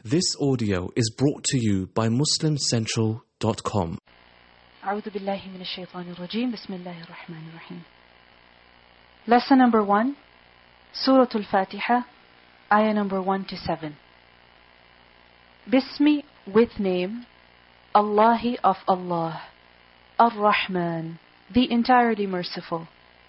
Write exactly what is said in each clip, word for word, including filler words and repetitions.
This audio is brought to you by Muslim Central dot com. أعوذ بالله من الشيطان الرجيم بسم الله الرحمن الرحيم. Lesson number one, Surah Al-Fatiha, ayah number one to seven. Bismi, with name, Allahi of Allah, Ar-Rahman, the entirely merciful,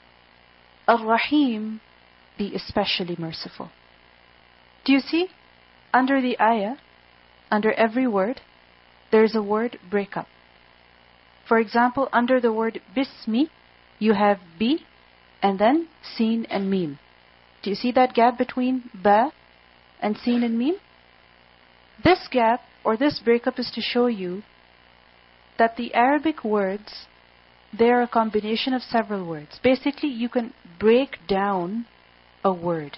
Ar-Rahim, the especially merciful. Do you see? Under the ayah, under every word, there is a word breakup. For example, under the word Bismi, you have B and then Sin and Mim. Do you see that gap between Ba and Sin and Mim? This gap or this breakup is to show you that the Arabic words, they are a combination of several words. Basically, you can break down a word.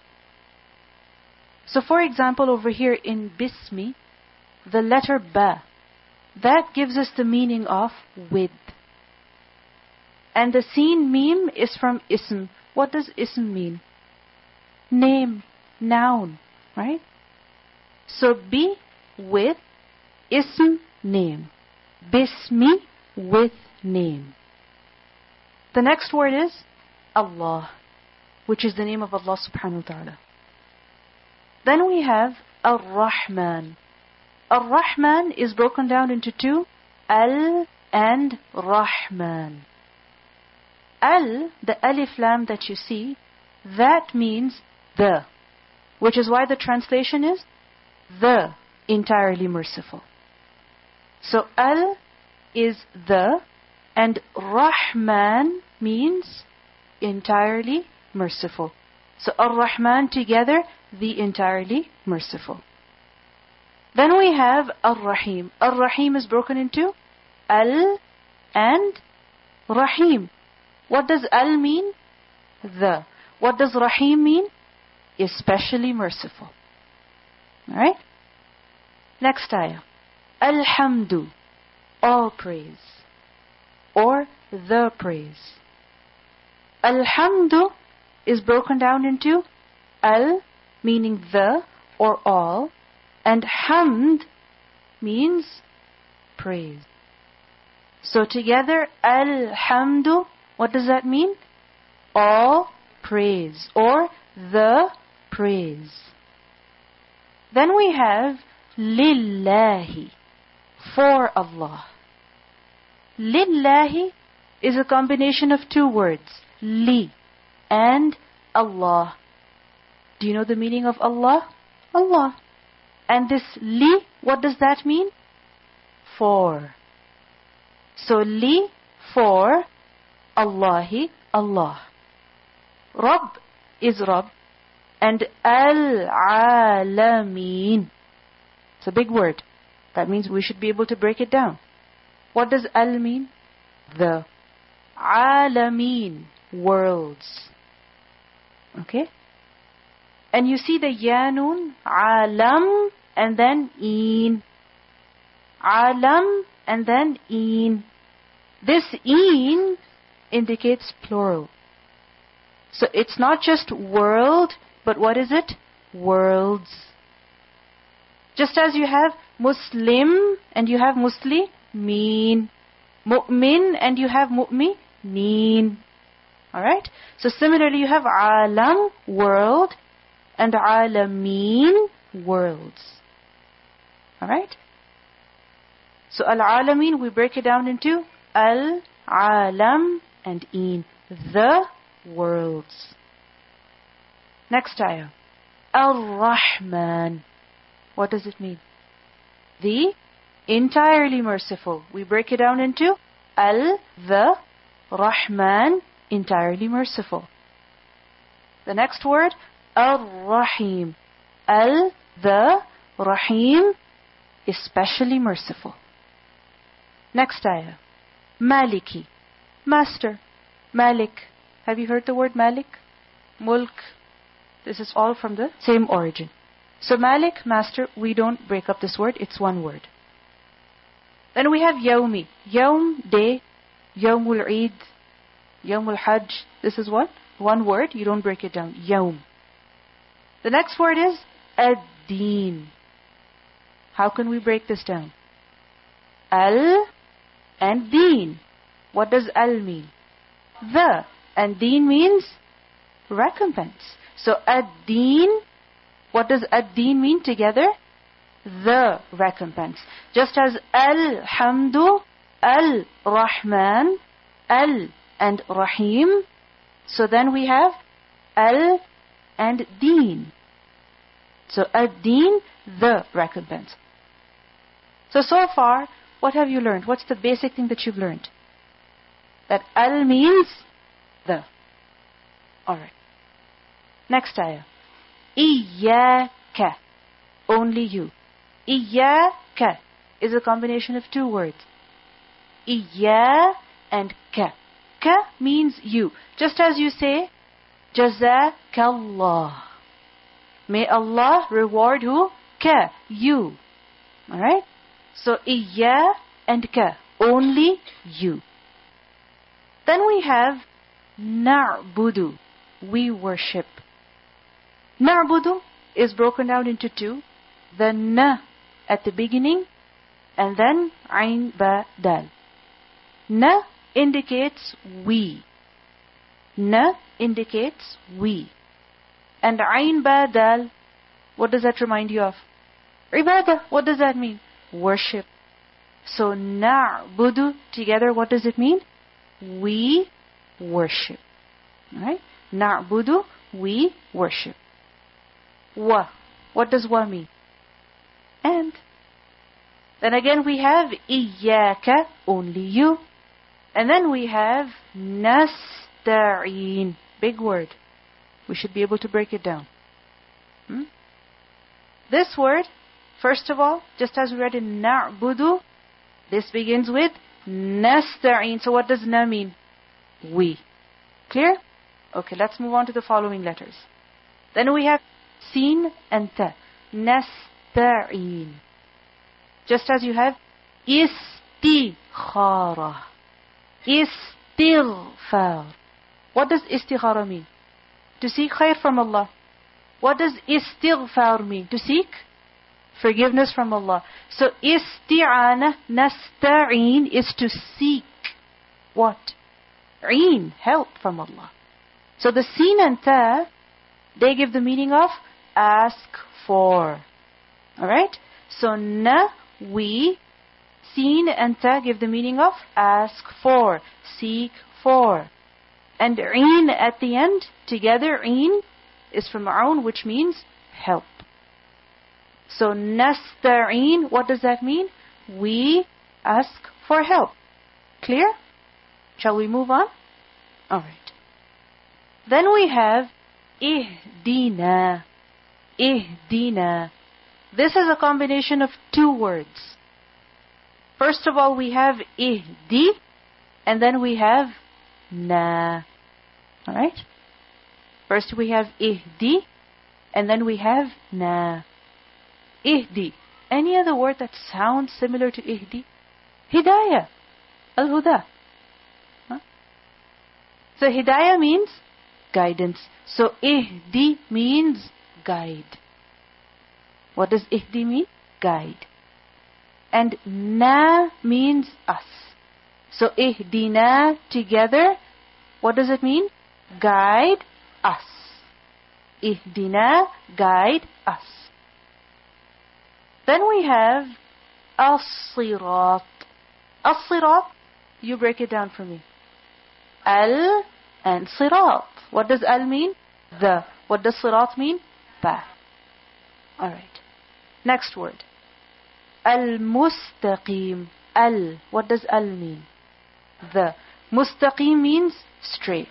So for example, over here in Bismi, the letter Ba, that gives us the meaning of with. And the Sin Mim is from Ism. What does Ism mean? Name, noun, right? So Bi, with, Ism, name. Bismi, with name. The next word is Allah, which is the name of Allah subhanahu wa ta'ala. Then we have Ar-Rahman. Ar-Rahman is broken down into two, Al and Rahman. Al, the alif lam that you see, that means the, which is why the translation is the entirely merciful. So Al is the, and Rahman means entirely merciful. So Ar-Rahman together, the entirely merciful. Then we have Ar-Rahim. Ar-Rahim is broken into Al and Rahim. What does Al mean? The. What does Rahim mean? Especially merciful. Alright? Next ayah. Alhamdu, all praise. Or the praise. Alhamdu is broken down into Al, meaning the or all, and Hamd means praise. So together, Alhamdu, what does that mean? All praise or the praise. Then we have Lillahi, for Allah. Lillahi is a combination of two words, Li and Allah. Do you know the meaning of Allah? Allah. And this Li, what does that mean? For. So Li, for, Allahi, Allah. Rabb is Rabb, and Al-Alameen. It's a big word. That means we should be able to break it down. What does Al mean? The. Alameen, worlds. Okay? And you see the Yanun, Alam, and then Een. Alam, and then Een. This Een indicates plural. So it's not just world, but what is it? Worlds. Just as you have Muslim, and you have Muslimin. Mu'min, and you have Mu'minin. Alright? So similarly, you have Alam, world, and Alameen, worlds. Alright? So Al-Alameen, we break it down into Al, Alam, and Een, the worlds. Next ayah. Ar-Rahman. What does it mean? The entirely merciful. We break it down into Al, the, Rahman, entirely merciful. The next word, Ar-Rahim. Al, the, Rahim, especially merciful. Next ayah. Maliki, master. Malik. Have you heard the word Malik? Mulk. This is all from the same origin. So Malik, master, we don't break up this word. It's one word. Then we have Yawmi. Yawm, day. Yawmul Eid. Yawmul Hajj. This is what? One word. You don't break it down. Yawm. The next word is Ad-Din. How can we break this down? Al and deen. What does al mean? The. And deen means recompense. So ad-deen, what does ad-deen mean together? The recompense. Just as al-hamdu, al-rahman, al and rahim. So then we have al and deen. So ad-deen, the recompense. So, so far, what have you learned? What's the basic thing that you've learned? That al means the. Alright. Next ayah. Iyaka. Only you. Iyaka is a combination of two words. Iya and ka. Ka means you. Just as you say, Jazakallah. May Allah reward who? Ka. You. Alright? So, iya and ka. Only you. Then we have na'budu. We worship. Na'budu is broken down into two. The na at the beginning and then ain ba dal. Na indicates we. Na indicates we. And ain ba dal, what does that remind you of? Ibadah. What does that mean? Worship. So na'budu together, what does it mean? We worship. Alright? Na'budu, we worship. Wa. What does wa mean? And. Then again we have iyaka, only you. And then we have nasta'een. Big word. We should be able to break it down. Hmm? This word, first of all, just as we read in na'budu, this begins with nasta'een. So what does na mean? We. Clear? Okay, let's move on to the following letters. Then we have sin and ta. Nasta'een. Just as you have istikhara. Istighfar. What does istikhara mean? To seek khair from Allah. What does istighfar mean? To seek forgiveness from Allah. So isti'ana, nasta'een is to seek what? Een, help from Allah. So the sin and ta, they give the meaning of ask for. Alright? So na, we, sin and ta give the meaning of ask for, seek for. And een at the end, together, een is from aun, which means help. So nasta'een, what does that mean? We ask for help. Clear? Shall we move on? Alright. Then we have ihdina. Ihdina. This is a combination of two words. First of all, we have ihdi, and then we have na. Alright? First we have ihdi, and then we have na. Ihdi. Any other word that sounds similar to ihdi? Hidayah. Al-huda. Huh? So hidayah means guidance. So ihdi means guide. What does ihdi mean? Guide. And na means us. So ihdina together, what does it mean? Guide us. Ihdina, guide us. Then we have as-sirat. As-sirat, you break it down for me. Al and sirat. What does al mean? The. What does sirat mean? Path. Alright. Next word. Al-mustaqim. Al. What does al mean? The. Mustaqim means straight.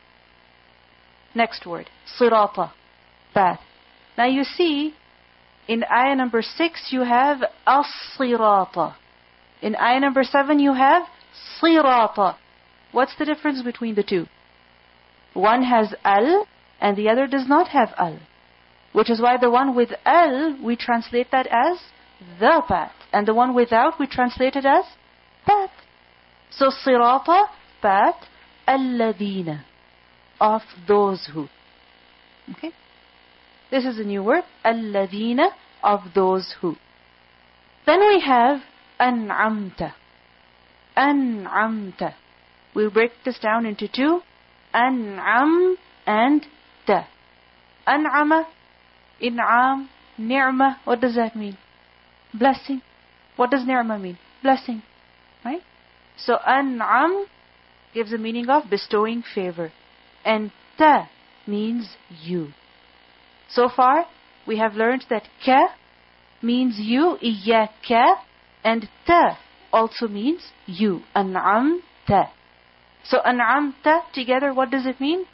Next word. Sirata. Path. Now you see, in ayah number six you have as-sirata. In ayah number seven you have sirata. What's the difference between the two? One has al and the other does not have al. Which is why the one with al, we translate that as the path. And the one without, we translate it as path. So sirata, path, alladina, of those who. Okay? This is a new word. Alladina, of those who. Then we have أنعمت. أنعمت. We'll break this down into two. أنعم and ta. أنعم, إنعام, نعمة. What does that mean? Blessing. What does ni'mah mean? Blessing. Right? So أنعم gives the meaning of bestowing favor. And ta means you. So far, we have learned that ka means you, إياك, and ta also means you. أنعمت. So أنعمت together, what does it mean?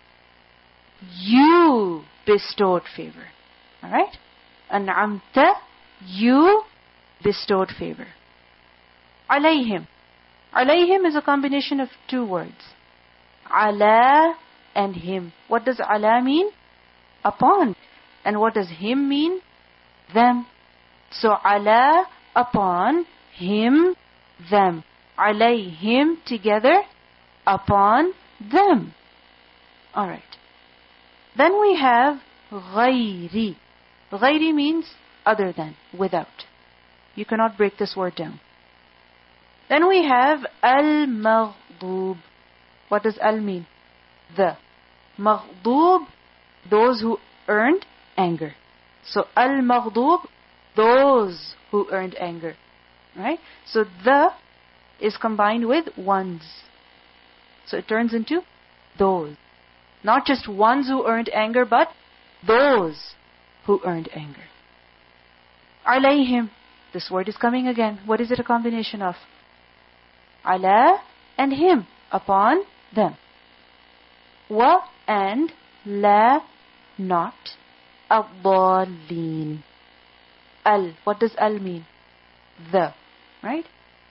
You bestowed favor. Alright? أنعمت, you bestowed favor. عليهم. عليهم is a combination of two words. على and him. What does على mean? Upon. And what does him mean? Them. So على, upon, him, them. عليهم together, upon them. Alright. Then we have غيري. غيري means other than, without. You cannot break this word down. Then we have al-maghdub. What does al mean? The. Maghdub, those who earned anger. So al-maghdub, those who earned anger. Right? So the is combined with ones. So it turns into those. Not just ones who earned anger, but those who earned anger. Alayhim. This word is coming again. What is it a combination of? Ala and him. Upon them. Wa and la, not. Ad-dallin. Al. What does al mean? The. Right?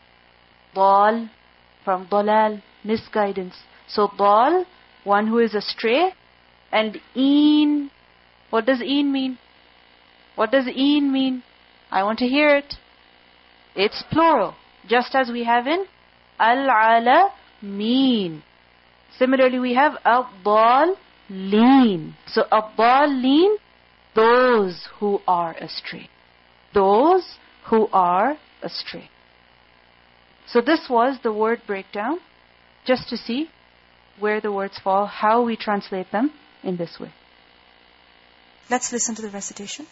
Dal, from dalal, misguidance. So dal, one who is astray. And een. What does een mean? What does een mean? I want to hear it. It's plural. Just as we have in al-alamin. Similarly, we have ad-dallin. So ad-dallin, those who are astray. Those who are astray. So this was the word breakdown, just to see where the words fall, how we translate them in this way. Let's listen to the recitation.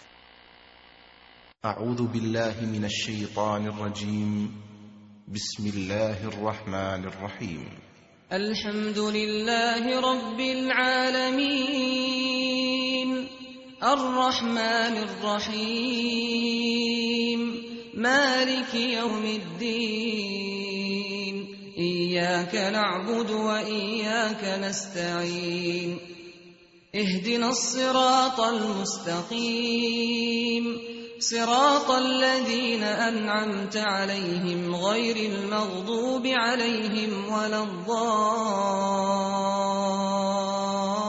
أعوذ بالله من الشيطان الرجيم بسم الله الرحمن الرحيم الحمد لله رب العالمين الرحمن الرحيم مالك يوم الدين إياك نعبد وإياك نستعين اهدنا الصراط المستقيم صراط الذين أنعمت عليهم غير المغضوب عليهم ولا الضالين